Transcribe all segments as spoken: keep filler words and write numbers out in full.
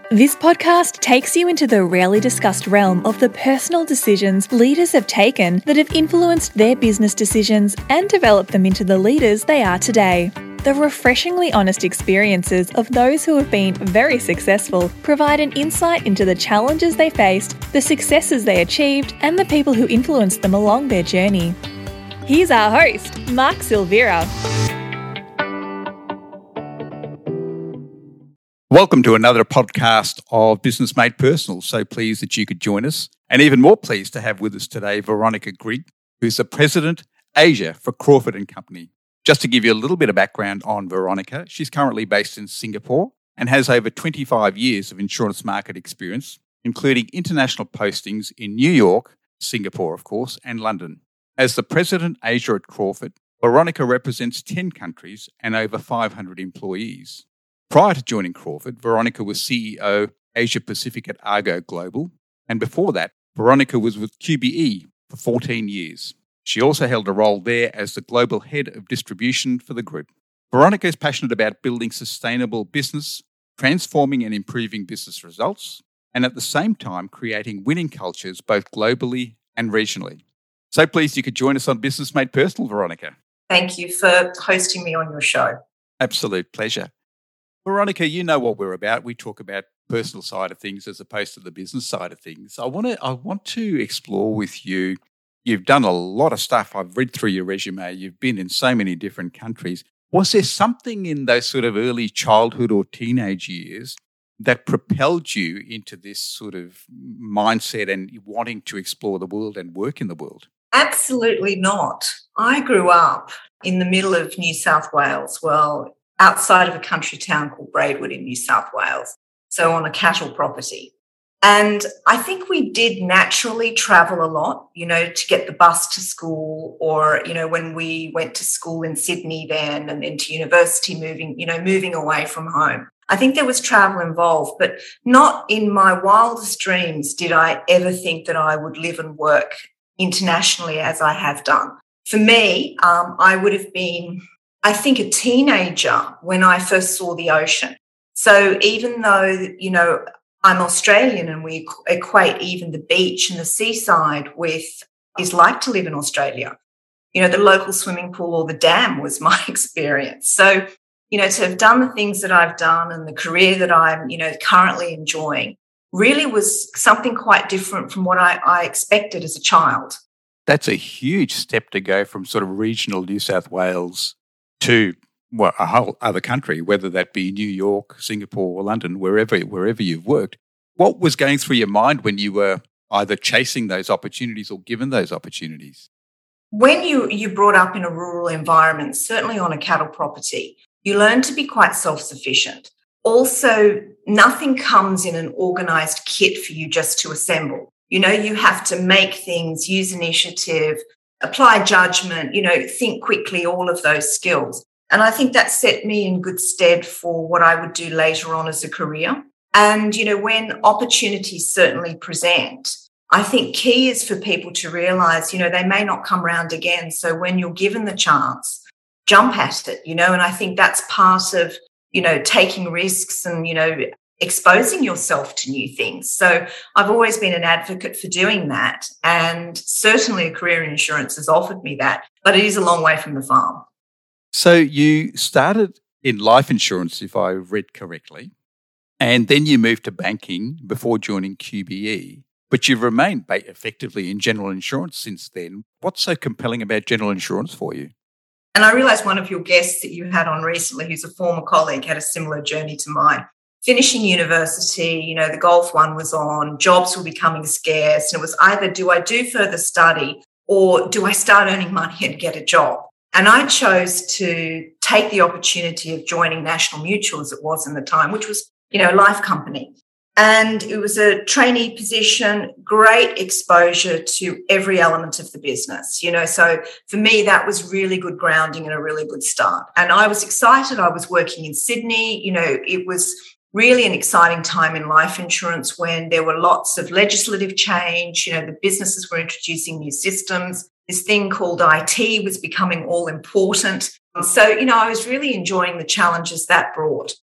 This podcast takes you into the rarely discussed realm of the personal decisions leaders have taken that have influenced their business decisions and developed them into the leaders they are today. The refreshingly honest experiences of those who have been very successful provide an insight into the challenges they faced, the successes they achieved, and the people who influenced them along their journey. Here's our host, Mark Silvera. Welcome to another podcast of Business Made Personal. So pleased that you could join us, and even more pleased to have with us today Veronica Grigg, who's the President, Asia for Crawford and Company. Just to give you a little bit of background on Veronica, she's currently based in Singapore and has over twenty-five years of insurance market experience, including international postings in New York, Singapore, of course, and London. As the President, Asia at Crawford, Veronica represents ten countries and over five hundred employees. Prior to joining Crawford, Veronica was C E O Asia Pacific at Argo Global, and before that, Veronica was with Q B E for fourteen years. She also held a role there as the Global Head of Distribution for the group. Veronica is passionate about building sustainable business, transforming and improving business results, and at the same time creating winning cultures both globally and regionally. So pleased you could join us on Business Made Personal, Veronica. Thank you for hosting me on your show. Absolute pleasure. Veronica, you know what we're about. We talk about personal side of things as opposed to the business side of things. I want to I want to explore with you. You've done a lot of stuff. I've read through your resume. You've been in so many different countries. Was there something in those sort of early childhood or teenage years that propelled you into this sort of mindset and wanting to explore the world and work in the world? Absolutely not. I grew up in the middle of New South Wales. Well, outside of a country town called Braidwood in New South Wales, so on a cattle property. And I think we did naturally travel a lot, you know, to get the bus to school, or, you know, when we went to school in Sydney then and then to university, moving, you know, moving away from home. I think there was travel involved, but not in my wildest dreams did I ever think that I would live and work internationally as I have done. For me, um, I would have been, I think, a teenager when I first saw the ocean. So even though, you know, I'm Australian and we equate even the beach and the seaside with is like to live in Australia. You know, the local swimming pool or the dam was my experience. So, you know, to have done the things that I've done and the career that I'm, you know, currently enjoying really was something quite different from what I, I expected as a child. That's a huge step to go from sort of regional New South Wales to well, a whole other country, whether that be New York, Singapore, or London, wherever wherever you've worked. What was going through your mind when you were either chasing those opportunities or given those opportunities? When you you brought up in a rural environment, certainly on a cattle property, you learn to be quite self-sufficient. Also, nothing comes in an organised kit for you just to assemble. You know, you have to make things, use initiative, apply judgment, you know, think quickly, all of those skills. And I think that set me in good stead for what I would do later on as a career. And, you know, when opportunities certainly present, I think key is for people to realise, you know, they may not come round again. So when you're given the chance, jump at it, you know, and I think that's part of, you know, taking risks and, you know, exposing yourself to new things. So I've always been an advocate for doing that. And certainly a career in insurance has offered me that, but it is a long way from the farm. So you started in life insurance, if I read correctly, and then you moved to banking before joining Q B E, but you've remained ba- effectively in general insurance since then. What's so compelling about general insurance for you? And I realise one of your guests that you had on recently, who's a former colleague, had a similar journey to mine. Finishing university, you know, the golf one was on, jobs were becoming scarce, and it was either do I do further study or do I start earning money and get a job? And I chose to take the opportunity of joining National Mutual, as it was in the time, which was, you know, a life company. And it was a trainee position, great exposure to every element of the business, you know. So for me, that was really good grounding and a really good start. And I was excited. I was working in Sydney. You know, it was really an exciting time in life insurance when there were lots of legislative change. You know, the businesses were introducing new systems. This thing called I T was becoming all important. So, you know, I was really enjoying the challenges that brought.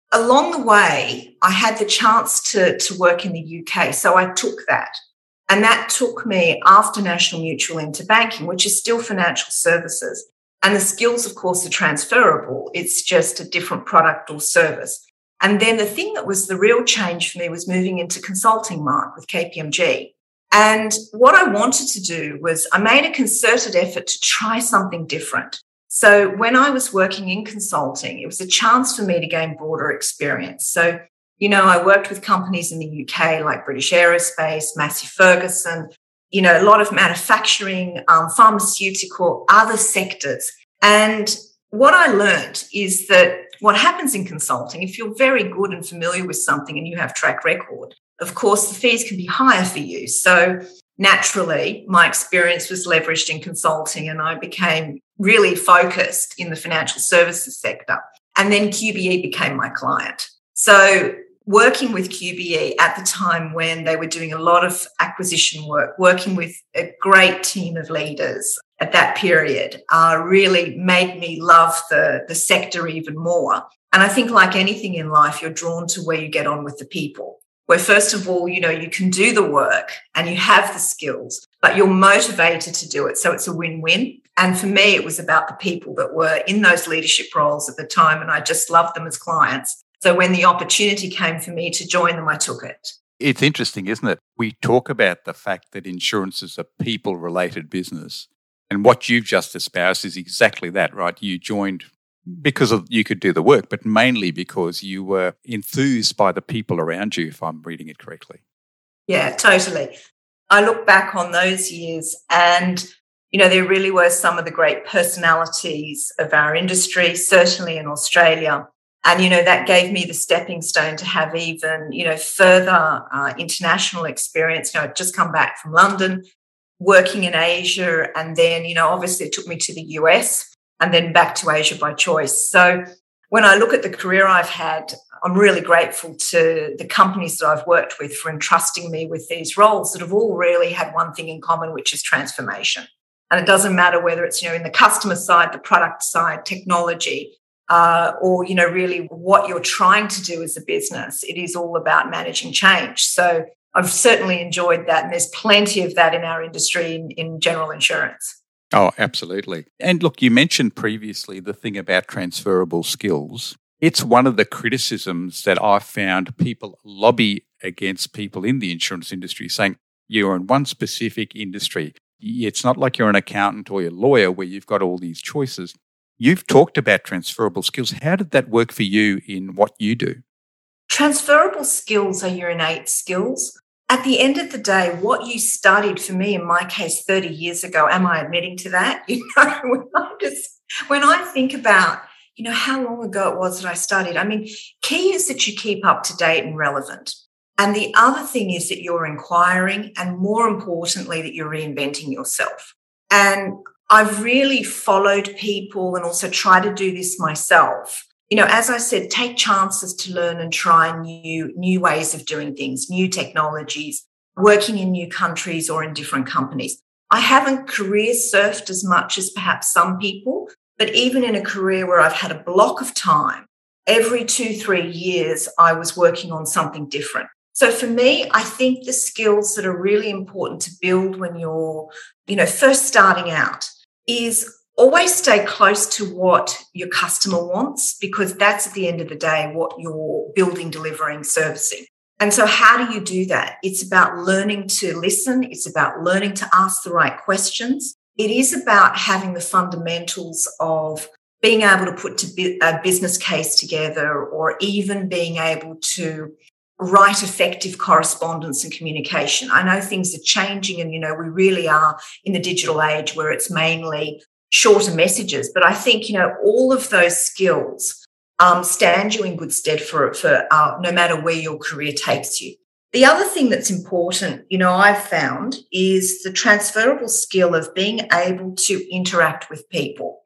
along the way, I had the chance to, to work in the U K. So I took that. And that took me after National Mutual into banking, which is still financial services. And the skills, of course, are transferable. It's just a different product or service. And then the thing that was the real change for me was moving into consulting, Mark, with K P M G. And what I wanted to do was I made a concerted effort to try something different. So when I was working in consulting, it was a chance for me to gain broader experience. So, you know, I worked with companies in the U K like British Aerospace, Massey Ferguson, you know, a lot of manufacturing, um, pharmaceutical, other sectors. And what I learned is that what happens in consulting, if you're very good and familiar with something and you have track record, of course, the fees can be higher for you. So naturally, my experience was leveraged in consulting and I became really focused in the financial services sector. And then Q B E became my client. So working with Q B E at the time when they were doing a lot of acquisition work, working with a great team of leaders at that period, uh, really made me love the, the sector even more. And I think like anything in life, you're drawn to where you get on with the people, where first of all, you know, you can do the work and you have the skills, but you're motivated to do it. So it's a win-win. And for me, it was about the people that were in those leadership roles at the time, and I just loved them as clients. So when the opportunity came for me to join them, I took it. It's interesting, isn't it? We talk about the fact that insurance is a people-related business. And what you've just espoused is exactly that, right? You joined because of, you could do the work, but mainly because you were enthused by the people around you, if I'm reading it correctly. Yeah, totally. I look back on those years and, you know, there really were some of the great personalities of our industry, certainly in Australia. And, you know, that gave me the stepping stone to have even, you know, further uh, international experience. You know, I'd just come back from London, working in Asia, and then, you know, obviously it took me to the U S and then back to Asia by choice. So when I look at the career I've had, I'm really grateful to the companies that I've worked with for entrusting me with these roles that have all really had one thing in common, which is transformation. And it doesn't matter whether it's, you know, in the customer side, the product side, technology, uh, or, you know, really what you're trying to do as a business. It is all about managing change. So I've certainly enjoyed that. And there's plenty of that in our industry in, in general insurance. Oh, absolutely. And look, you mentioned previously the thing about transferable skills. It's one of the criticisms that I've found people lobby against people in the insurance industry, saying you're in one specific industry. It's not like you're an accountant or a lawyer where you've got all these choices. You've talked about transferable skills. How did that work for you in what you do? Transferable skills are your innate skills. At the end of the day, what you studied, for me, in my case, thirty years ago, am I admitting to that? You know, when I just, when I think about, you know, how long ago it was that I studied, I mean, key is that you keep up to date and relevant. And the other thing is that you're inquiring, and more importantly, that you're reinventing yourself. And I've really followed people and also try to do this myself. You know, as I said, take chances to learn and try new, new ways of doing things, new technologies, working in new countries or in different companies. I haven't career surfed as much as perhaps some people, but even in a career where I've had a block of time, every two, three years, I was working on something different. So for me, I think the skills that are really important to build when you're, you know, first starting out is always stay close to what your customer wants, because that's at the end of the day what you're building, delivering, servicing. And so how do you do that? It's about learning to listen. It's about learning to ask the right questions. It is about having the fundamentals of being able to put a business case together, or even being able to write effective correspondence and communication. I know things are changing and, you know, we really are in the digital age where it's mainly shorter messages. But I think, you know, all of those skills um, stand you in good stead for, for uh, no matter where your career takes you. The other thing that's important, you know, I've found is the transferable skill of being able to interact with people.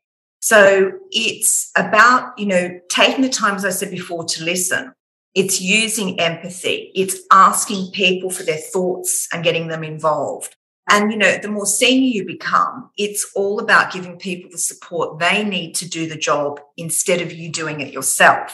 So it's about, you know, taking the time, as I said before, to listen. It's using empathy. It's asking people for their thoughts and getting them involved. And, you know, the more senior you become, it's all about giving people the support they need to do the job instead of you doing it yourself.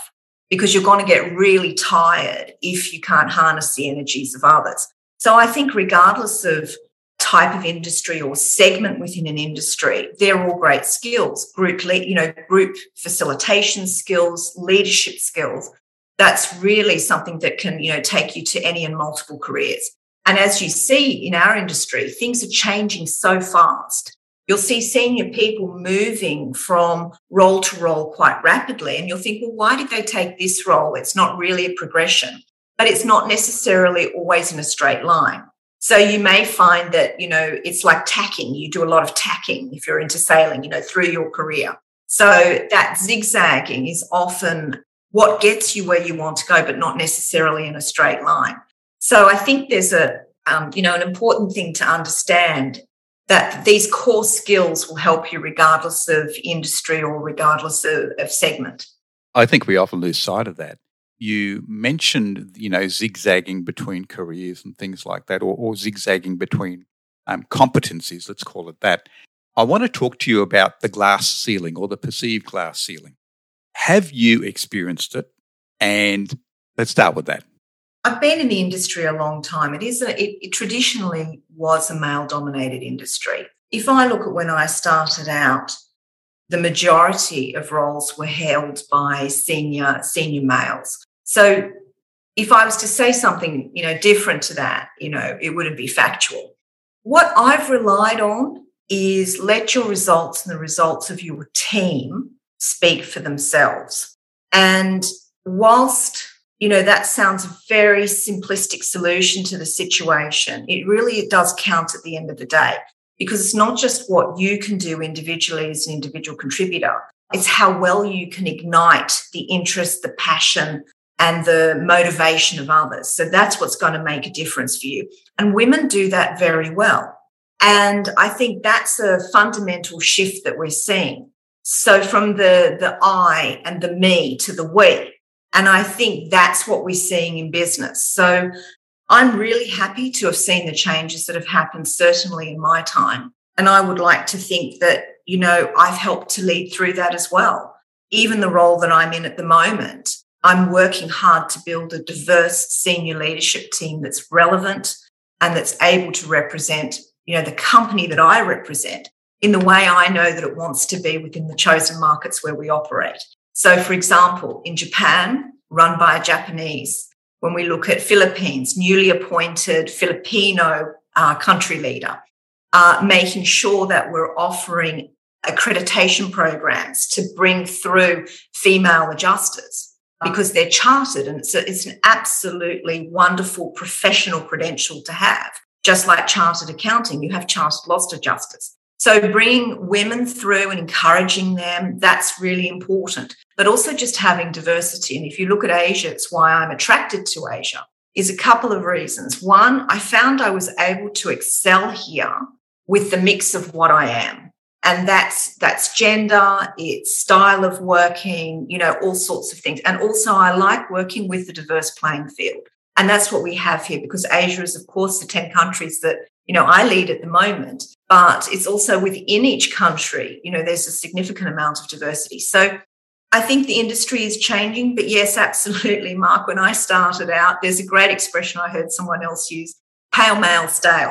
because you're going to get really tired if you can't harness the energies of others. So I think regardless of type of industry or segment within an industry, they're all great skills. Group, le- you know, group facilitation skills, leadership skills. That's really something that can, you know, take you to any and multiple careers. And as you see in our industry, things are changing so fast. You'll see senior people moving from role to role quite rapidly, and you'll think, well, why did they take this role? It's not really a progression, but it's not necessarily always in a straight line. So you may find that, you know, it's like tacking. You do a lot of tacking if you're into sailing, you know, through your career. So that zigzagging is often what gets you where you want to go, but not necessarily in a straight line. So I think there's a, um, you know, an important thing to understand, that these core skills will help you regardless of industry or regardless of, of segment. I think we often lose sight of that. You mentioned, you know, zigzagging between careers and things like that, or, or zigzagging between um, competencies, let's call it that. I want to talk to you about the glass ceiling or the perceived glass ceiling. Have you experienced it? And let's start with that. I've been in the industry a long time. It is a, it, it traditionally was a male-dominated industry. If I look at when I started out, the majority of roles were held by senior senior males. So if I was to say something, you know, different to that, you know, it wouldn't be factual. What I've relied on is let your results and the results of your team speak for themselves. And whilst, you know, that sounds a very simplistic solution to the situation, it really it does count at the end of the day, because it's not just what you can do individually as an individual contributor. It's how well you can ignite the interest, the passion, and the motivation of others. So that's what's going to make a difference for you. And women do that very well. And I think that's a fundamental shift that we're seeing. So from the, the I and the me to the we. And I think that's what we're seeing in business. So I'm really happy to have seen the changes that have happened, certainly in my time. And I would like to think that, you know, I've helped to lead through that as well. Even the role that I'm in at the moment, I'm working hard to build a diverse senior leadership team that's relevant and that's able to represent, you know, the company that I represent in the way I know that it wants to be within the chosen markets where we operate. So, for example, in Japan, run by a Japanese. When we look at Philippines, newly appointed Filipino uh, country leader, uh, making sure that we're offering accreditation programs to bring through female adjusters because they're chartered, and it's, a, it's an absolutely wonderful professional credential to have. Just like chartered accounting, you have chartered loss adjusters. So bringing women through and encouraging them, that's really important. But also just having diversity. And if you look at Asia, it's why I'm attracted to Asia, is a couple of reasons. One, I found I was able to excel here with the mix of what I am. And that's that's gender, it's style of working, you know, all sorts of things. And also I like working with the diverse playing field. And that's what we have here, because Asia is, of course, the ten countries that, you know, I lead at the moment, but it's also within each country, you know, there's a significant amount of diversity. So I think the industry is changing, but yes, absolutely, Mark. When I started out, there's a great expression I heard someone else use, pale male stale.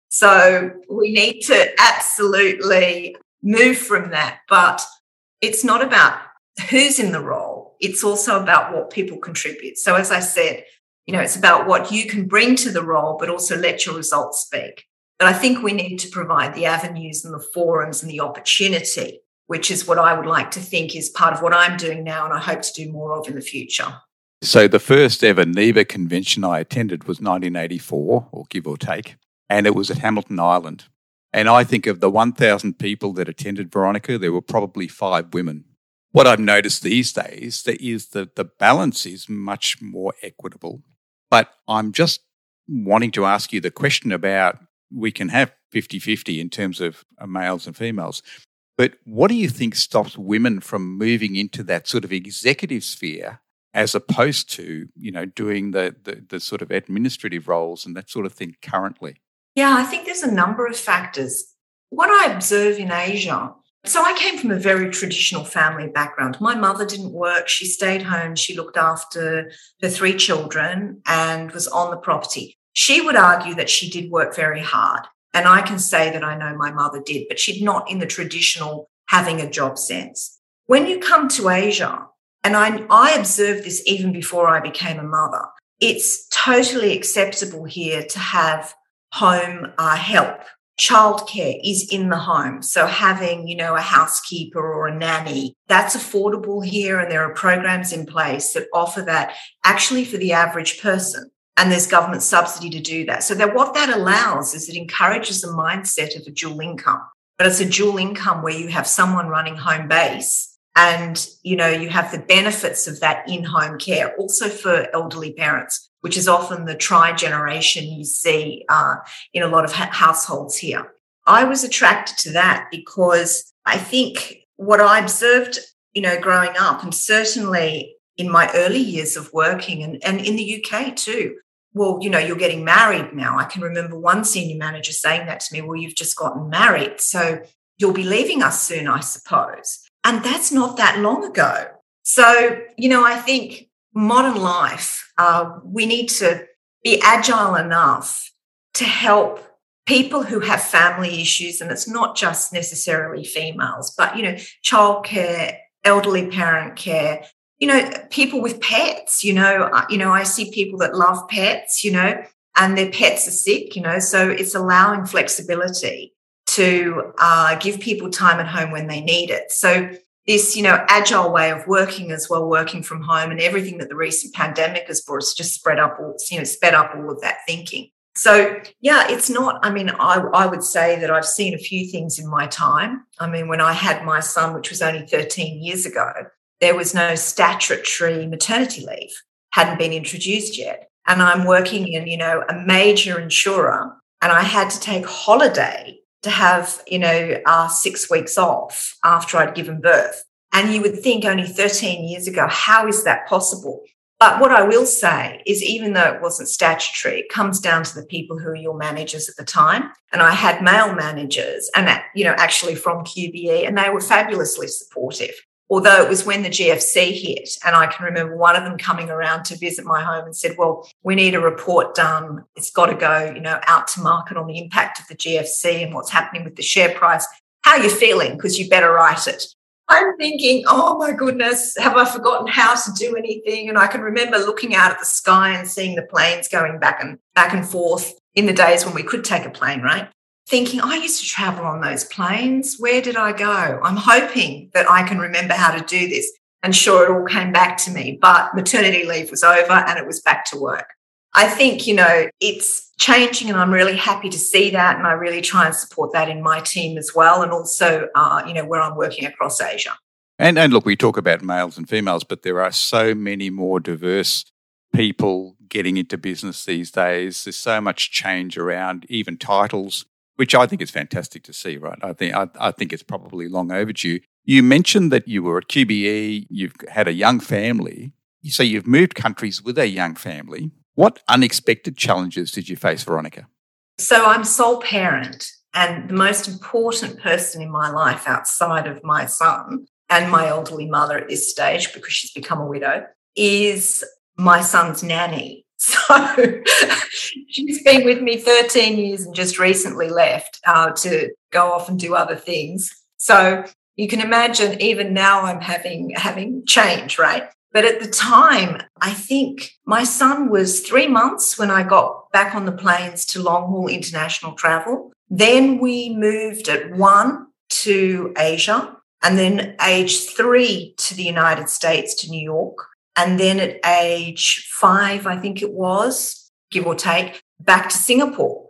So we need to absolutely move from that, but it's not about who's in the role. It's also about what people contribute. So as I said, you know, it's about what you can bring to the role, but also let your results speak. But I think we need to provide the avenues and the forums and the opportunity, which is what I would like to think is part of what I'm doing now and I hope to do more of in the future. So the first ever NIBA convention I attended was nineteen eighty-four, or give or take, and it was at Hamilton Island. And I think of the one thousand people that attended, Veronica, there were probably five women. What I've noticed these days is that the balance is much more equitable. But I'm just wanting to ask you the question about, we can have fifty-fifty in terms of males and females, but what do you think stops women from moving into that sort of executive sphere as opposed to, you know, doing the, the, the sort of administrative roles and that sort of thing currently? Yeah, I think there's a number of factors. What I observe in Asia So I came from a very traditional family background. My mother didn't work. She stayed home. She looked after her three children and was on the property. She would argue that she did work very hard. And I can say that I know my mother did, but she'd not in the traditional having a job sense. When you come to Asia, and I, I observed this even before I became a mother, it's totally acceptable here to have home uh, help. Childcare is in the home. So having, you know, a housekeeper or a nanny, that's affordable here. And there are programs in place that offer that actually for the average person. And there's government subsidy to do that. So that what that allows is it encourages the mindset of a dual income. But it's a dual income where you have someone running home base and, you know, you have the benefits of that in-home care also for elderly parents, which is often the tri-generation you see uh, in a lot of ha- households here. I was attracted to that because I think what I observed, you know, growing up, and certainly in my early years of working and, and in the U K too, well, you know, you're getting married now. I can remember one senior manager saying that to me, well, you've just gotten married, so you'll be leaving us soon, I suppose. And that's not that long ago. So, you know, I think modern life, uh, we need to be agile enough to help people who have family issues, and it's not just necessarily females, but, you know, childcare, elderly parent care, you know, people with pets, you know, uh, you know, I see people that love pets, you know, and their pets are sick, you know, so it's allowing flexibility to uh, give people time at home when they need it. So this, you know, agile way of working as well, working from home, and everything that the recent pandemic has brought us just spread up, all, you know, sped up all of that thinking. So, yeah, it's not, I mean, I, I would say that I've seen a few things in my time. I mean, when I had my son, which was only thirteen years ago, there was no statutory maternity leave, hadn't been introduced yet. And I'm working in, you know, a major insurer, and I had to take holiday to have, you know, uh, six weeks off after I'd given birth. And you would think only thirteen years ago, how is that possible? But what I will say is even though it wasn't statutory, it comes down to the people who are your managers at the time. And I had male managers and, you know, actually from Q B E, and they were fabulously supportive. Although it was when the G F C hit, and I can remember one of them coming around to visit my home and said, well, we need a report done. It's got to go, you know, out to market on the impact of the G F C and what's happening with the share price. How are you feeling? Because you better write it. I'm thinking, oh, my goodness, have I forgotten how to do anything? And I can remember looking out at the sky and seeing the planes going back and back and forth in the days when we could take a plane, right? Thinking, I used to travel on those planes. Where did I go? I'm hoping that I can remember how to do this. And sure, it all came back to me, but maternity leave was over and it was back to work. I think, you know, it's changing, and I'm really happy to see that. And I really try and support that in my team as well. And also, uh, you know, where I'm working across Asia. And, and look, we talk about males and females, but there are so many more diverse people getting into business these days. There's so much change around, even titles, which I think is fantastic to see, right? I think I, I think it's probably long overdue. You mentioned that you were at Q B E, you've had a young family, so you've moved countries with a young family. What unexpected challenges did you face, Veronica? So I'm sole parent, and the most important person in my life outside of my son and my elderly mother at this stage, because she's become a widow, is my son's nanny. So she's been with me thirteen years and just recently left uh, to go off and do other things. So you can imagine even now I'm having having change, right? But at the time, I think my son was three months when I got back on the planes to long-haul international travel. Then we moved at one to Asia, and then age three to the United States, to New York. And then at age five, I think it was, give or take, back to Singapore.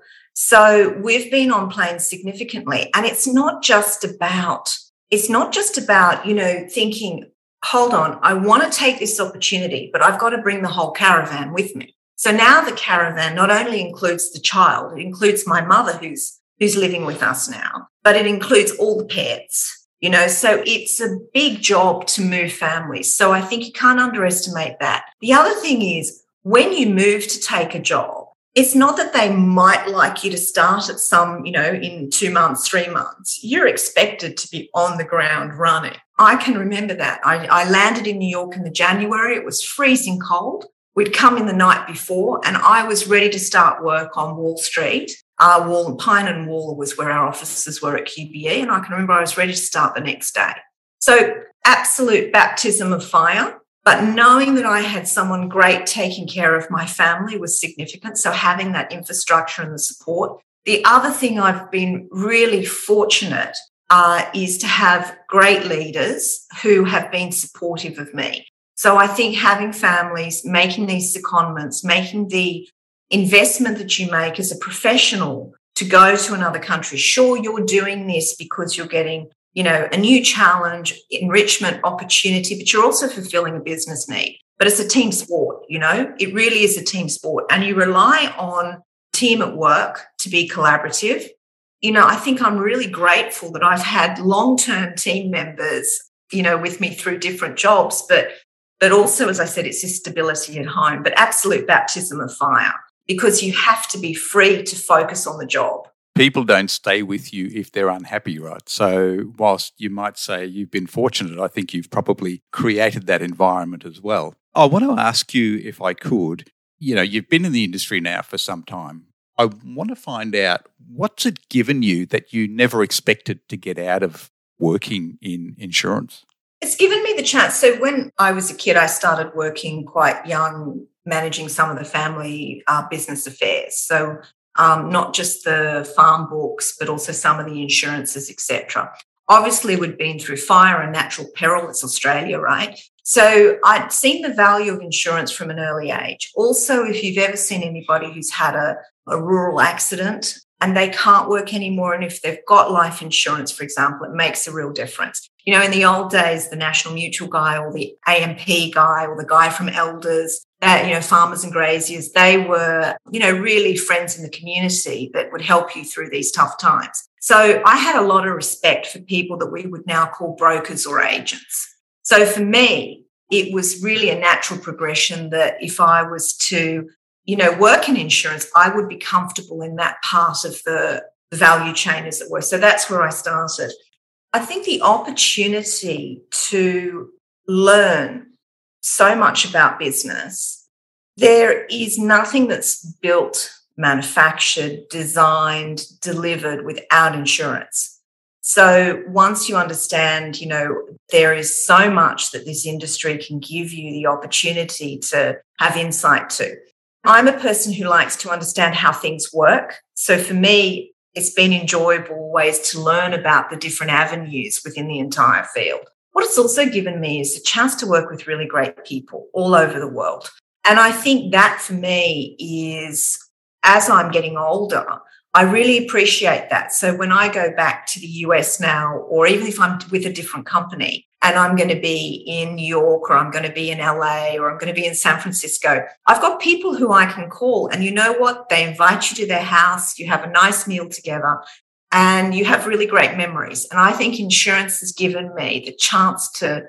So we've been on planes significantly. And it's not just about, it's not just about, you know, thinking, hold on, I want to take this opportunity, but I've got to bring the whole caravan with me. So now the caravan not only includes the child, it includes my mother who's who's living with us now, but it includes all the pets, you know, so it's a big job to move families. So I think you can't underestimate that. The other thing is when you move to take a job, it's not that they might like you to start at some, you know, in two months, three months. You're expected to be on the ground running. I can remember that. I, I landed in New York in the January. It was freezing cold. We'd come in the night before and I was ready to start work on Wall Street. Uh, Wall, Pine and Wall was where our offices were at Q B E, and I can remember I was ready to start the next day. So absolute baptism of fire. But knowing that I had someone great taking care of my family was significant. So having that infrastructure and the support. The other thing I've been really fortunate uh, is to have great leaders who have been supportive of me. So I think having families, making these secondments, making the investment that you make as a professional to go to another country. Sure, you're doing this because you're getting, you know, a new challenge, enrichment, opportunity, but you're also fulfilling a business need. But it's a team sport, you know, it really is a team sport. And you rely on team at work to be collaborative. You know, I think I'm really grateful that I've had long-term team members, you know, with me through different jobs, but but also, as I said, it's this stability at home, but absolute baptism of fire, because you have to be free to focus on the job. People don't stay with you if they're unhappy, right? So whilst you might say you've been fortunate, I think you've probably created that environment as well. I want to ask you, if I could, you know, you've been in the industry now for some time. I want to find out, what's it given you that you never expected to get out of working in insurance? It's given me the chance. So when I was a kid, I started working quite young, managing some of the family uh, business affairs. So um, not just the farm books, but also some of the insurances, et cetera. Obviously, we'd been through fire and natural peril. It's Australia, right? So I'd seen the value of insurance from an early age. Also, if you've ever seen anybody who's had a, a rural accident and they can't work anymore, and if they've got life insurance, for example, it makes a real difference. You know, in the old days, the National Mutual guy or the A M P guy or the guy from Elders, uh, you know, farmers and graziers, they were, you know, really friends in the community that would help you through these tough times. So I had a lot of respect for people that we would now call brokers or agents. So for me, it was really a natural progression that if I was to, you know, work in insurance, I would be comfortable in that part of the value chain, as it were. So that's where I started. I think the opportunity to learn so much about business, there is nothing that's built, manufactured, designed, delivered without insurance. So once you understand, you know, there is so much that this industry can give you the opportunity to have insight to. I'm a person who likes to understand how things work. So for me, it's been enjoyable always to learn about the different avenues within the entire field. What it's also given me is a chance to work with really great people all over the world. And I think that for me is, as I'm getting older, I really appreciate that. So when I go back to the U S now, or even if I'm with a different company and I'm going to be in New York or I'm going to be in L A or I'm going to be in San Francisco, I've got people who I can call, and you know what? They invite you to their house, you have a nice meal together, and you have really great memories. And I think insurance has given me the chance to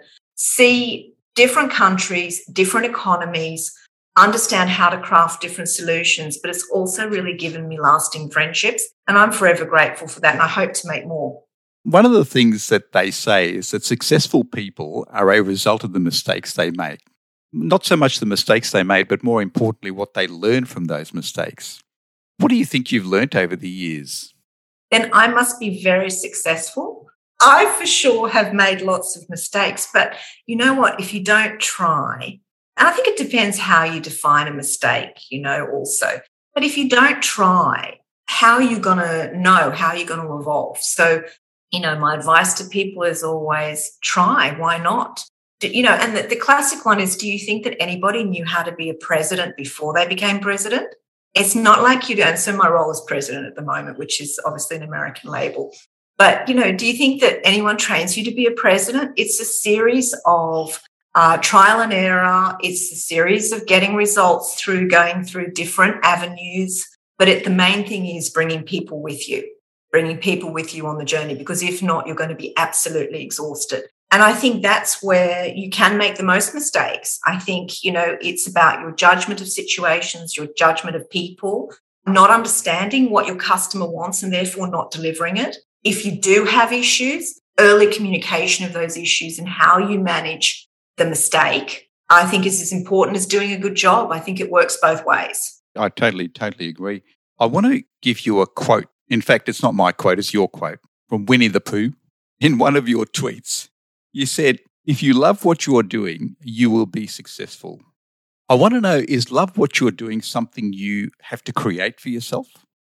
see different countries, different economies, understand how to craft different solutions, but it's also really given me lasting friendships, and I'm forever grateful for that, and I hope to make more. One of the things that they say is that successful people are a result of the mistakes they make. Not so much the mistakes they made, but more importantly, what they learn from those mistakes. What do you think you've learnt over the years? Then I must be very successful. I for sure have made lots of mistakes, but you know what? If you don't try, and I think it depends how you define a mistake, you know, also. But if you don't try, how are you going to know? How are you going to evolve? So, you know, my advice to people is always try. Why not? You know, and the, the classic one is, do you think that anybody knew how to be a president before they became president? It's not like you do. And so my role is president at the moment, which is obviously an American label. But, you know, do you think that anyone trains you to be a president? It's a series of Uh, trial and error. It's a series of getting results through going through different avenues. But it, the main thing is bringing people with you, bringing people with you on the journey, because if not, you're going to be absolutely exhausted. And I think that's where you can make the most mistakes. I think, you know, it's about your judgment of situations, your judgment of people, not understanding what your customer wants and therefore not delivering it. If you do have issues, early communication of those issues and how you manage the mistake, I think is as important as doing a good job. I think it works both ways. I totally, totally agree. I want to give you a quote. In fact, it's not my quote, it's your quote from Winnie the Pooh. In one of your tweets, you said, if you love what you're doing, you will be successful. I want to know, is love what you're doing something you have to create for yourself?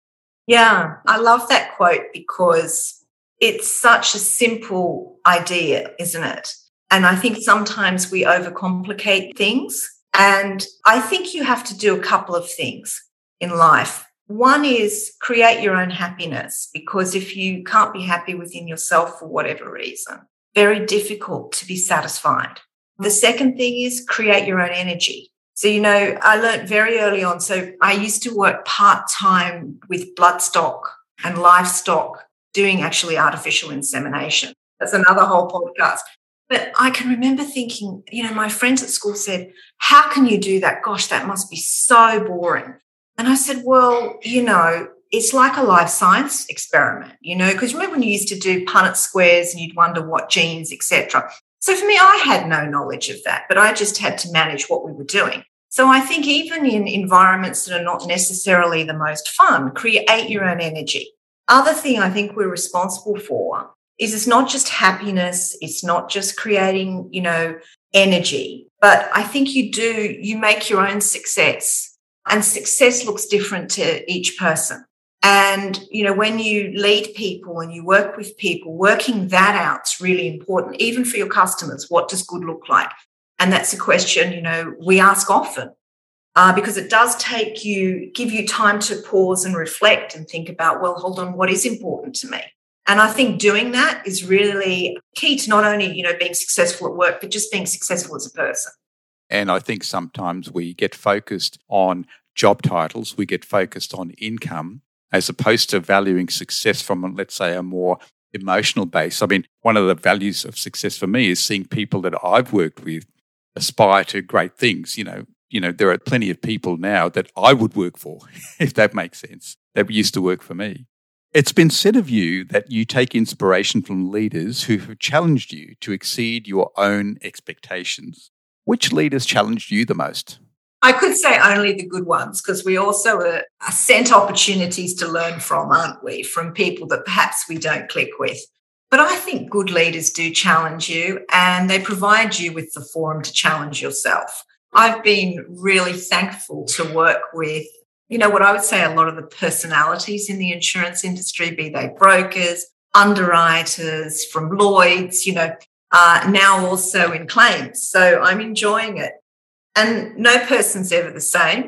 Yeah, I love that quote because it's such a simple idea, isn't it? And I think sometimes we overcomplicate things. And I think you have to do a couple of things in life. One is create your own happiness, because if you can't be happy within yourself for whatever reason, very difficult to be satisfied. The second thing is create your own energy. So, you know, I learned very early on. So I used to work part-time with bloodstock and livestock doing actually artificial insemination. That's another whole podcast. But I can remember thinking, you know, my friends at school said, how can you do that? Gosh, that must be so boring. And I said, well, you know, it's like a life science experiment, you know, because remember when you used to do Punnett squares and you'd wonder what genes, et cetera. So for me, I had no knowledge of that, but I just had to manage what we were doing. So I think even in environments that are not necessarily the most fun, create your own energy. Other thing I think we're responsible for is it's not just happiness, it's not just creating, you know, energy, but I think you do, you make your own success, and success looks different to each person. And, you know, when you lead people and you work with people, working that out is really important, even for your customers. What does good look like? And that's a question, you know, we ask often uh, because it does take you, give you time to pause and reflect and think about, well, hold on, what is important to me? And I think doing that is really key to not only, you know, being successful at work, but just being successful as a person. And I think sometimes we get focused on job titles, we get focused on income, as opposed to valuing success from, let's say, a more emotional base. I mean, one of the values of success for me is seeing people that I've worked with aspire to great things. You know, you know, there are plenty of people now that I would work for, if that makes sense, that used to work for me. It's been said of you that you take inspiration from leaders who have challenged you to exceed your own expectations. Which leaders challenged you the most? I could say only the good ones, because we also are, are sent opportunities to learn from, aren't we, from people that perhaps we don't click with. But I think good leaders do challenge you, and they provide you with the forum to challenge yourself. I've been really thankful to work with, you know, what I would say a lot of the personalities in the insurance industry, be they brokers, underwriters, from Lloyd's, you know, uh, now also in claims. So I'm enjoying it. And no person's ever the same.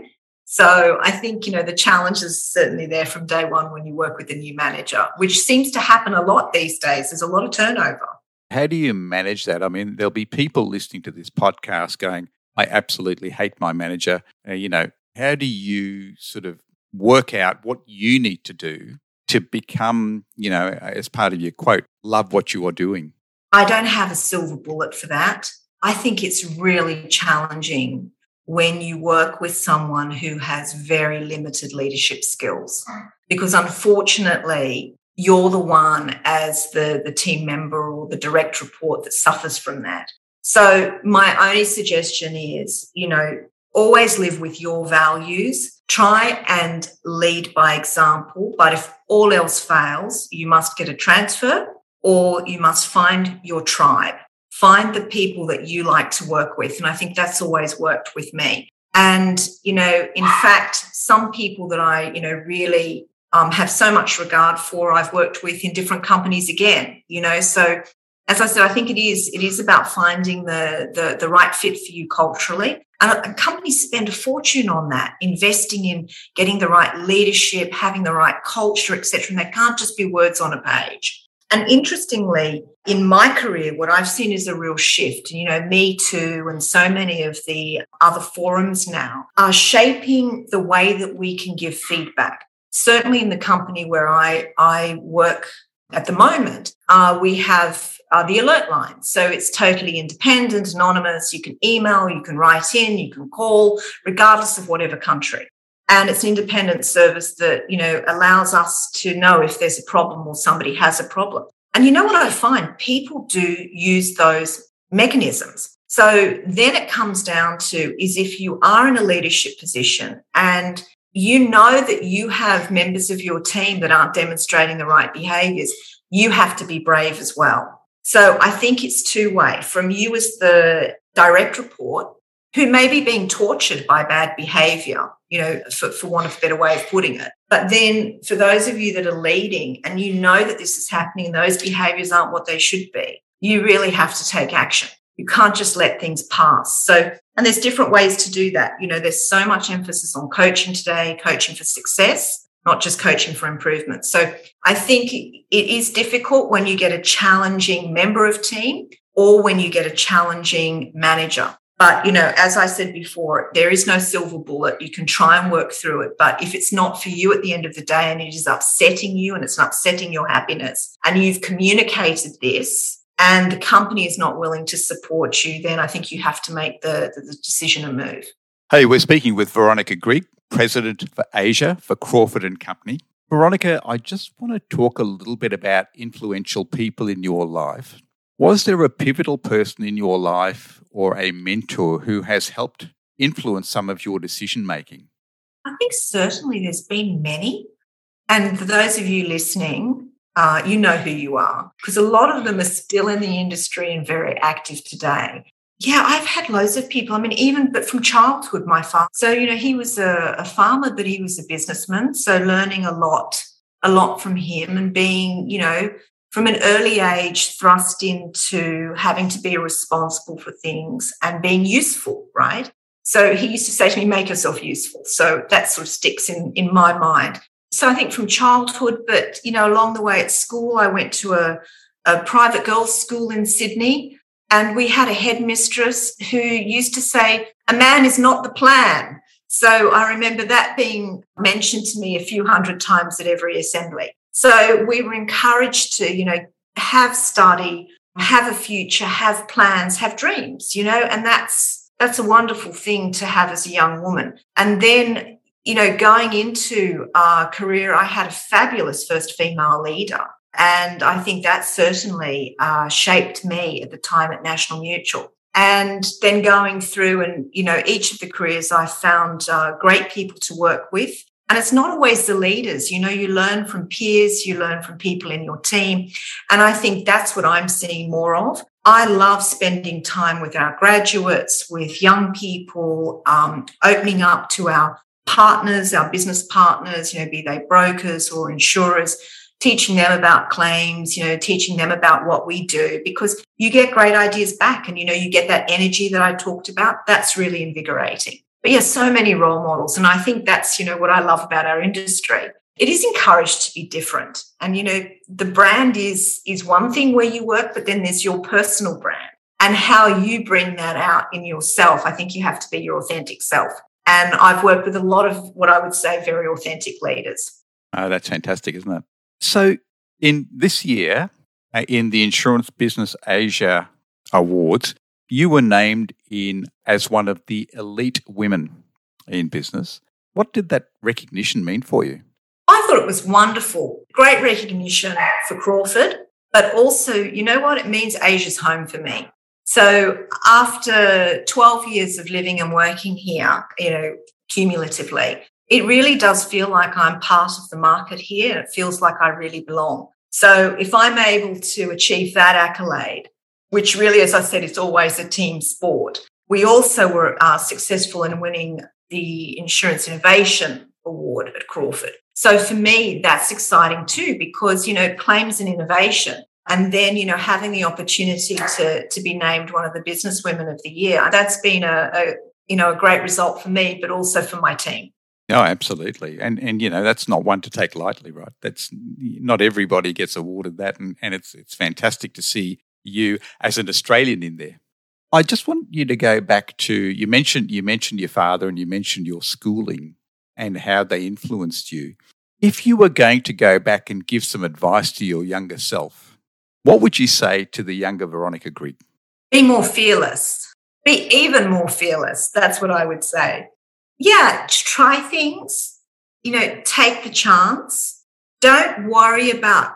So I think, you know, the challenge is certainly there from day one when you work with a new manager, which seems to happen a lot these days. There's a lot of turnover. How do you manage that? I mean, there'll be people listening to this podcast going, I absolutely hate my manager. Uh, you know, how do you sort of work out what you need to do to become, you know, as part of your quote, love what you are doing? I don't have a silver bullet for that. I think it's really challenging when you work with someone who has very limited leadership skills, because unfortunately, you're the one as the, the team member or the direct report that suffers from that. So my only suggestion is, you know, always live with your values. Try and lead by example. But if all else fails, you must get a transfer or you must find your tribe. Find the people that you like to work with. And I think that's always worked with me. And, you know, in fact, some people that I, you know, really um, have so much regard for, I've worked with in different companies again, you know. So as I said, I think it is, it is about finding the, the, the right fit for you culturally. And companies spend a fortune on that, investing in getting the right leadership, having the right culture, et cetera. And they can't just be words on a page. And interestingly, in my career, what I've seen is a real shift. You know, Me Too and so many of the other forums now are shaping the way that we can give feedback. Certainly in the company where I, I work At the moment, uh, we have uh, the alert line. So it's totally independent, anonymous. You can email, you can write in, you can call, regardless of whatever country. And it's an independent service that, you know, allows us to know if there's a problem or somebody has a problem. And you know what I find? People do use those mechanisms. So then it comes down to is if you are in a leadership position and you know that you have members of your team that aren't demonstrating the right behaviours, you have to be brave as well. So I think it's two-way. From you as the direct report, who may be being tortured by bad behaviour, you know, for, for want of a better way of putting it. But then for those of you that are leading and you know that this is happening and those behaviours aren't what they should be, you really have to take action. You can't just let things pass. So, and there's different ways to do that. You know, there's so much emphasis on coaching today, coaching for success, not just coaching for improvement. So I think it is difficult when you get a challenging member of team or when you get a challenging manager. But, you know, as I said before, there is no silver bullet. You can try and work through it. But if it's not for you at the end of the day and it is upsetting you and it's upsetting your happiness and you've communicated this, and the company is not willing to support you, then I think you have to make the, the, the decision and move. Hey, we're speaking with Veronica Grigg, President for Asia for Crawford and Company. Veronica, I just want to talk a little bit about influential people in your life. Was there a pivotal person in your life or a mentor who has helped influence some of your decision-making? I think certainly there's been many. And for those of you listening, Uh, you know who you are, because a lot of them are still in the industry and very active today. Yeah, I've had loads of people. I mean, even but from childhood, my father. So, you know, he was a, a farmer, but he was a businessman. So learning a lot, a lot from him and being, you know, from an early age thrust into having to be responsible for things and being useful, right? So he used to say to me, make yourself useful. So that sort of sticks in, in my mind. So I think from childhood, but, you know, along the way at school, I went to a, a private girls' school in Sydney and we had a headmistress who used to say, a man is not the plan. So I remember that being mentioned to me a few hundred times at every assembly. So we were encouraged to, you know, have study, have a future, have plans, have dreams, you know, and that's that's a wonderful thing to have as a young woman. And then, you know, going into our career, I had a fabulous first female leader. And I think that certainly uh, shaped me at the time at National Mutual. And then going through and, you know, each of the careers I found uh, great people to work with. And it's not always the leaders. You know, you learn from peers, you learn from people in your team. And I think that's what I'm seeing more of. I love spending time with our graduates, with young people, um, opening up to our partners, our business partners, you know, be they brokers or insurers, teaching them about claims, you know, teaching them about what we do, because you get great ideas back and, you know, you get that energy that I talked about. That's really invigorating. But yes, so many role models. And I think that's, you know, what I love about our industry. It is encouraged to be different. And, you know, the brand is, is one thing where you work, but then there's your personal brand and how you bring that out in yourself. I think you have to be your authentic self. And I've worked with a lot of what I would say very authentic leaders. Oh, that's fantastic, isn't it? So in this year, uh, in the Insurance Business Asia Awards, you were named in as one of the elite women in business. What did that recognition mean for you? I thought it was wonderful. Great recognition for Crawford, but also, you know what? It means Asia's home for me. So after twelve years of living and working here, you know, cumulatively, it really does feel like I'm part of the market here. It feels like I really belong. So if I'm able to achieve that accolade, which really, as I said, it's always a team sport. We also were uh, successful in winning the Insurance Innovation Award at Crawford. So for me, that's exciting too, because, you know, claims and innovation. And then, you know, having the opportunity to, to be named one of the Business Women of the Year, that's been a, a, you know, a great result for me, but also for my team. Oh, absolutely. And, and you know, that's not one to take lightly, right? That's not everybody gets awarded that. And, and it's it's fantastic to see you as an Australian in there. I just want you to go back to, you mentioned you mentioned your father and you mentioned your schooling and how they influenced you. If you were going to go back and give some advice to your younger self, what would you say to the younger Veronica Grigg? Be more fearless. Be even more fearless. That's what I would say. Yeah, try things. You know, take the chance. Don't worry about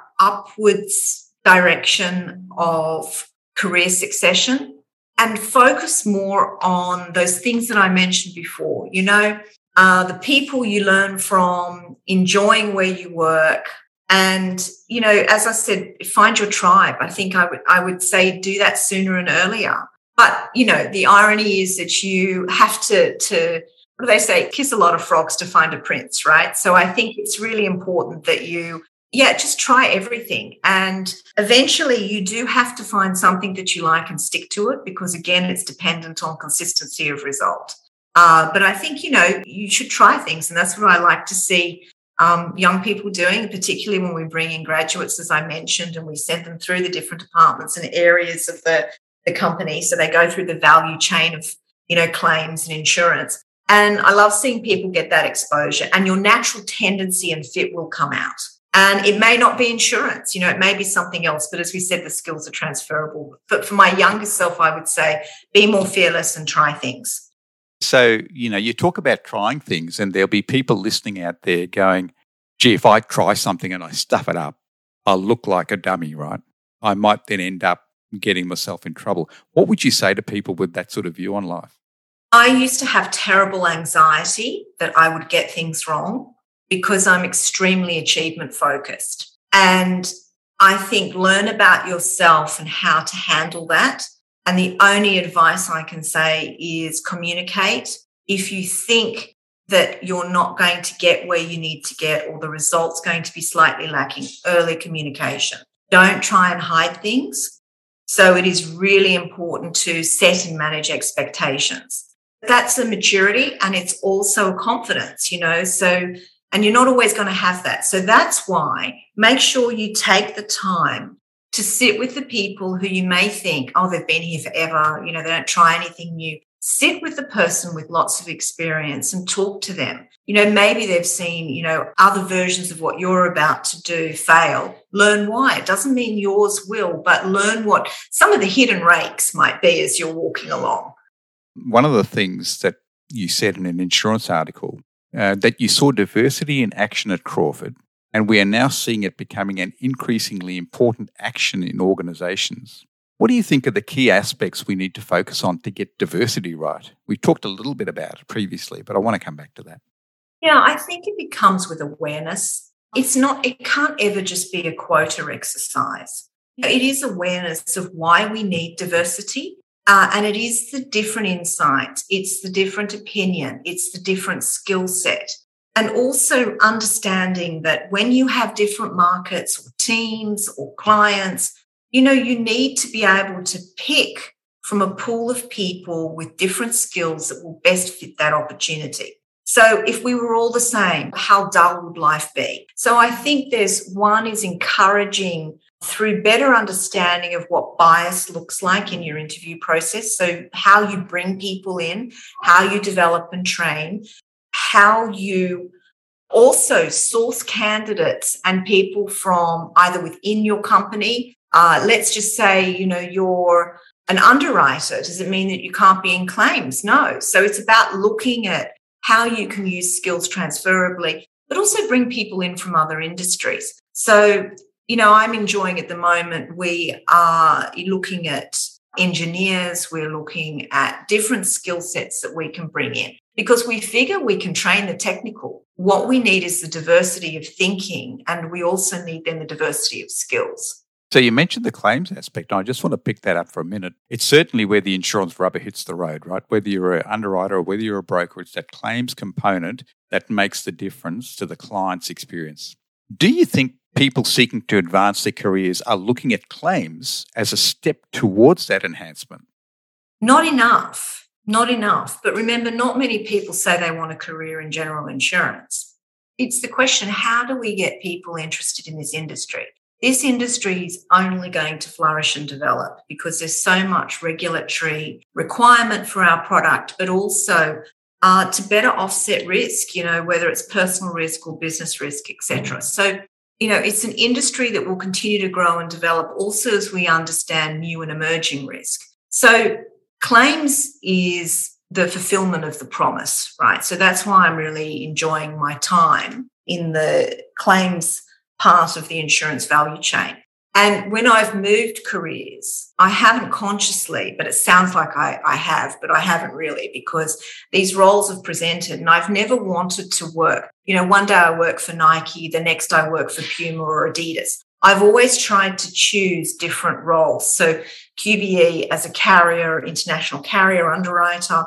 upwards direction of career succession and focus more on those things that I mentioned before. You know, uh, the people you learn from, enjoying where you work. And, you know, as I said, find your tribe. I think I would I would say do that sooner and earlier. But, you know, the irony is that you have to, to what do they say, kiss a lot of frogs to find a prince, right? So I think it's really important that you, yeah, just try everything. And eventually you do have to find something that you like and stick to it because, again, it's dependent on consistency of result. Uh, but I think, you know, you should try things. And that's what I like to see um, young people doing, particularly when we bring in graduates, as I mentioned, and we send them through the different departments and areas of the, the company. So they go through the value chain of, you know, claims and insurance. And I love seeing people get that exposure, and your natural tendency and fit will come out. And it may not be insurance, you know, it may be something else. But as we said, the skills are transferable. But for my younger self, I would say be more fearless and try things. So, you know, you talk about trying things, and there'll be people listening out there going, gee, if I try something and I stuff it up, I'll look like a dummy, right? I might then end up getting myself in trouble. What would you say to people with that sort of view on life? I used to have terrible anxiety that I would get things wrong because I'm extremely achievement focused. And I think learn about yourself and how to handle that. And the only advice I can say is communicate. If you think that you're not going to get where you need to get or the result's going to be slightly lacking, early communication. Don't try and hide things. So it is really important to set and manage expectations. That's a maturity, and it's also a confidence, you know, so, and you're not always going to have that. So that's why make sure you take the time to sit with the people who you may think, oh, they've been here forever, you know, they don't try anything new. Sit with the person with lots of experience and talk to them. You know, maybe they've seen, you know, other versions of what you're about to do fail. Learn why. It doesn't mean yours will, but learn what some of the hidden rakes might be as you're walking along. One of the things that you said in an insurance article, uh, that you saw diversity in action at Crawford, and we are now seeing it becoming an increasingly important action in organisations. What do you think are the key aspects we need to focus on to get diversity right? We talked a little bit about it previously, but I want to come back to that. Yeah, I think it becomes with awareness. It's not, it can't ever just be a quota exercise. It is awareness of why we need diversity. Uh, and it is the different insight, it's the different opinion, it's the different skill set. And also understanding that when you have different markets or teams or clients, you know, you need to be able to pick from a pool of people with different skills that will best fit that opportunity. So if we were all the same, how dull would life be? So I think there's one is encouraging through better understanding of what bias looks like in your interview process. So how you bring people in, how you develop and train, how you also source candidates and people from either within your company. Uh, let's just say, you know, you're an underwriter. Does it mean that you can't be in claims? No. So it's about looking at how you can use skills transferably, but also bring people in from other industries. So, you know, I'm enjoying at the moment, we are looking at engineers, we're looking at different skill sets that we can bring in because we figure we can train the technical. What we need is the diversity of thinking, and we also need then the diversity of skills. So you mentioned the claims aspect, and I just want to pick that up for a minute. It's certainly where the insurance rubber hits the road, right? Whether you're an underwriter or whether you're a broker, it's that claims component that makes the difference to the client's experience. Do you think people seeking to advance their careers are looking at claims as a step towards that enhancement? Not enough, not enough. But remember, not many people say they want a career in general insurance. It's the question, how do we get people interested in this industry? This industry is only going to flourish and develop because there's so much regulatory requirement for our product, but also uh, to better offset risk, you know, whether it's personal risk or business risk, et cetera. So, you know, it's an industry that will continue to grow and develop also as we understand new and emerging risk. So claims is the fulfillment of the promise, right? So that's why I'm really enjoying my time in the claims part of the insurance value chain. And when I've moved careers, I haven't consciously, but it sounds like I, I have, but I haven't really, because these roles have presented and I've never wanted to work. You know, one day I work for Nike, the next I work for Puma or Adidas. I've always tried to choose different roles. So Q B E as a carrier, international carrier underwriter.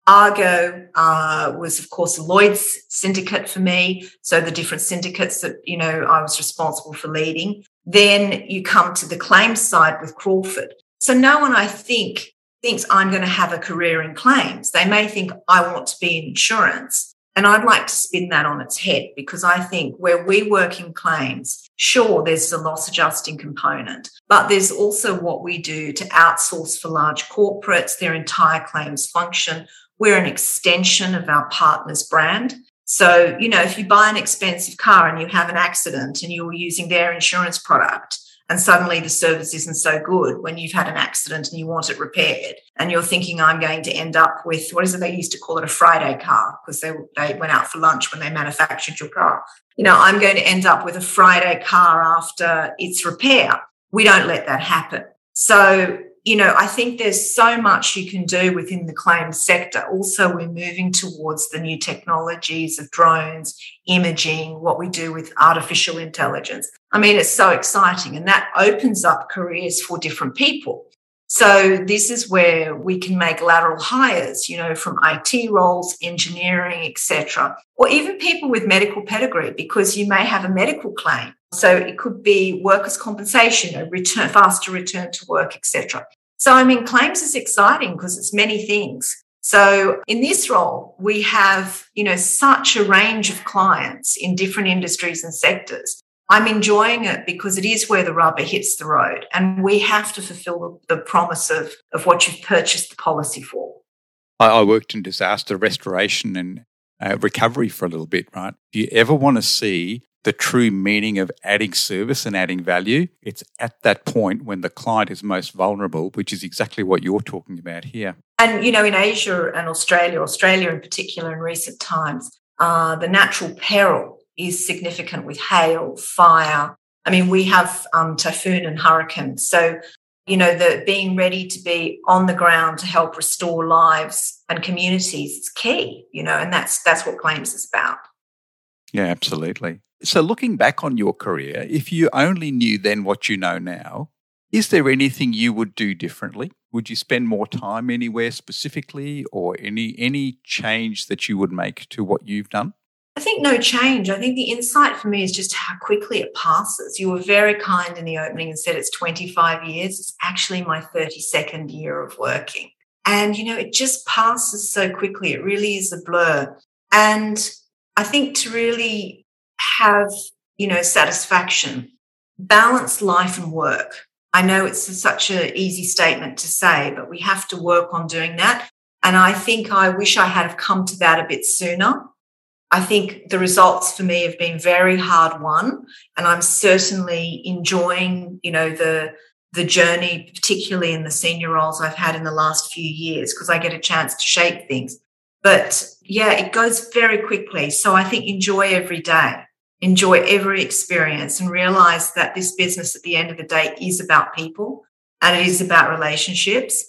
Argo uh, was, of course, a Lloyd's syndicate for me. So the different syndicates that, you know, I was responsible for leading. Then you come to the claims side with Crawford. So no one, I think, thinks I'm going to have a career in claims. They may think I want to be in insurance. And I'd like to spin that on its head, because I think where we work in claims, sure, there's the loss adjusting component, but there's also what we do to outsource for large corporates, their entire claims function. We're an extension of our partner's brand. So, you know, if you buy an expensive car and you have an accident and you're using their insurance product and suddenly the service isn't so good when you've had an accident and you want it repaired and you're thinking I'm going to end up with, what is it, they used to call it a Friday car because they, they went out for lunch when they manufactured your car. You know, I'm going to end up with a Friday car after its repair. We don't let that happen. So, you know, I think there's so much you can do within the claims sector. Also, we're moving towards the new technologies of drones, imaging, what we do with artificial intelligence. I mean, it's so exciting, and that opens up careers for different people. So this is where we can make lateral hires, you know, from I T roles, engineering, et cetera, or even people with medical pedigree, because you may have a medical claim. So it could be workers' compensation, a return, faster return to work, et cetera. So, I mean, claims is exciting because it's many things. So in this role, we have, you know, such a range of clients in different industries and sectors. I'm enjoying it because it is where the rubber hits the road, and we have to fulfill the promise of, of what you've purchased the policy for. I, I worked in disaster restoration and uh, recovery for a little bit, right? Do you ever want to see the true meaning of adding service and adding value? It's at that point when the client is most vulnerable, which is exactly what you're talking about here. And, you know, in Asia and Australia, Australia in particular in recent times, uh, the natural peril is significant with hail, fire. I mean, we have um, typhoon and hurricane. So, you know, the being ready to be on the ground to help restore lives and communities is key, you know, and that's that's what claims is about. Yeah, absolutely. So looking back on your career, if you only knew then what you know now, is there anything you would do differently? Would you spend more time anywhere specifically, or any any change that you would make to what you've done? I think no change. I think the insight for me is just how quickly it passes. You were very kind in the opening and said it's twenty-five years. It's actually my thirty-second year of working. And, you know, it just passes so quickly. It really is a blur. And I think to really have, you know, satisfaction, balance life and work. I know it's such an easy statement to say, but we have to work on doing that. And I think I wish I had have come to that a bit sooner. I think the results for me have been very hard won, and I'm certainly enjoying, you know, the the journey, particularly in the senior roles I've had in the last few years, because I get a chance to shape things. But yeah, it goes very quickly. So I think enjoy every day, enjoy every experience, and realize that this business at the end of the day is about people and it is about relationships.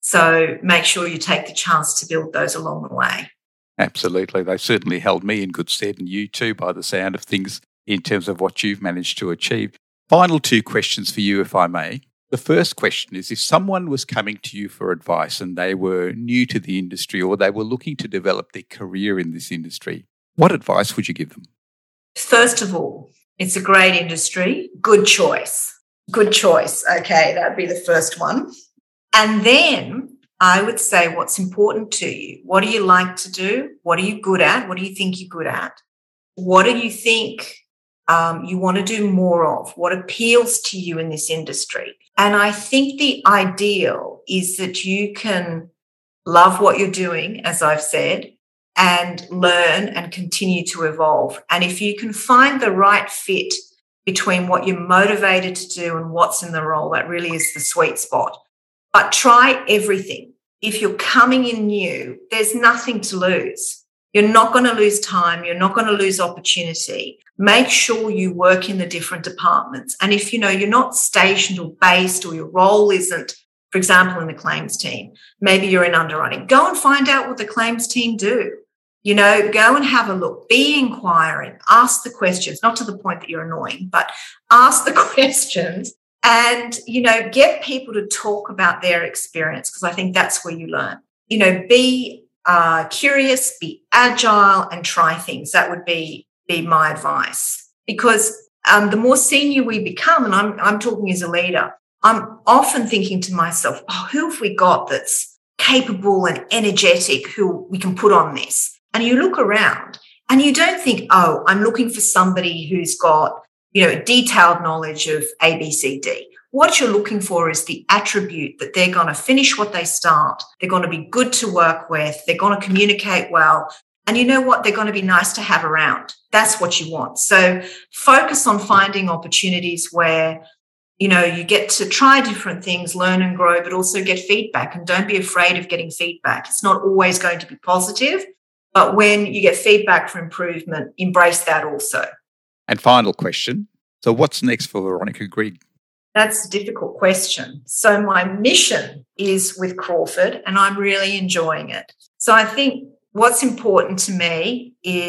So make sure you take the chance to build those along the way. Absolutely. They've certainly held me in good stead, and you too, by the sound of things, in terms of what you've managed to achieve. Final two questions for you, if I may. The first question is, if someone was coming to you for advice and they were new to the industry, or they were looking to develop their career in this industry, what advice would you give them? First of all, it's a great industry. Good choice. Good choice. Okay, that'd be the first one. And then I would say, what's important to you? What do you like to do? What are you good at? What do you think you're good at? What do you think um, you want to do more of? What appeals to you in this industry? And I think the ideal is that you can love what you're doing, as I've said, and learn and continue to evolve. And if you can find the right fit between what you're motivated to do and what's in the role, that really is the sweet spot. But try everything. If you're coming in new, there's nothing to lose. You're not going to lose time. You're not going to lose opportunity. Make sure you work in the different departments. And if, you know, you're not stationed or based, or your role isn't, for example, in the claims team, maybe you're in underwriting, go and find out what the claims team do. You know, go and have a look, be inquiring, ask the questions, not to the point that you're annoying, but ask the questions and, you know, get people to talk about their experience, because I think that's where you learn. You know, be uh, curious, be agile, and try things. That would be, be my advice, because um, the more senior we become, and I'm, I'm talking as a leader, I'm often thinking to myself, oh, who have we got that's capable and energetic who we can put on this? And you look around and you don't think, oh, I'm looking for somebody who's got, you know, detailed knowledge of A, B, C, D. What you're looking for is the attribute that they're going to finish what they start. They're going to be good to work with. They're going to communicate well. And you know what? They're going to be nice to have around. That's what you want. So focus on finding opportunities where, you know, you get to try different things, learn and grow, but also get feedback. And don't be afraid of getting feedback. It's not always going to be positive. But when you get feedback for improvement, embrace that also. And final question. So what's next for Veronica Grigg? That's a difficult question. So my mission is with Crawford and I'm really enjoying it. So I think what's important to me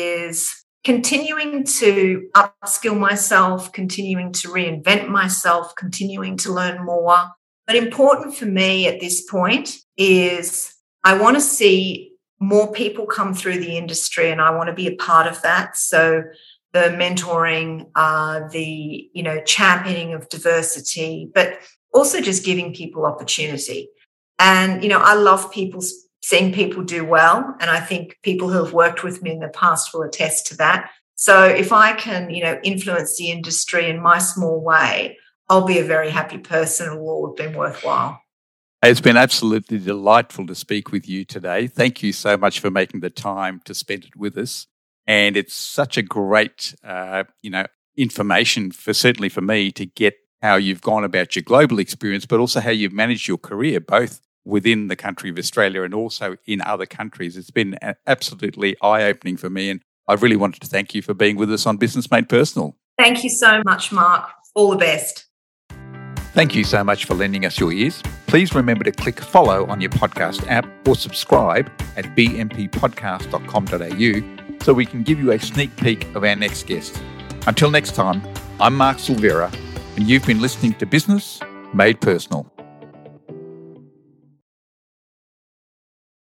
is continuing to upskill myself, continuing to reinvent myself, continuing to learn more. But important for me at this point is I want to see more people come through the industry and I want to be a part of that. So the mentoring, uh, the, you know, championing of diversity, but also just giving people opportunity. And, you know, I love people, seeing people do well. And I think people who have worked with me in the past will attest to that. So if I can, you know, influence the industry in my small way, I'll be a very happy person. It will all have been worthwhile. It's been absolutely delightful to speak with you today. Thank you so much for making the time to spend it with us. And it's such a great, uh, you know, information for certainly for me to get how you've gone about your global experience, but also how you've managed your career, both within the country of Australia and also in other countries. It's been absolutely eye-opening for me. And I really wanted to thank you for being with us on Business Made Personal. Thank you so much, Mark. All the best. Thank you so much for lending us your ears. Please remember to click follow on your podcast app or subscribe at b m p podcast dot com dot a u so we can give you a sneak peek of our next guest. Until next time, I'm Mark Silvera, and you've been listening to Business Made Personal.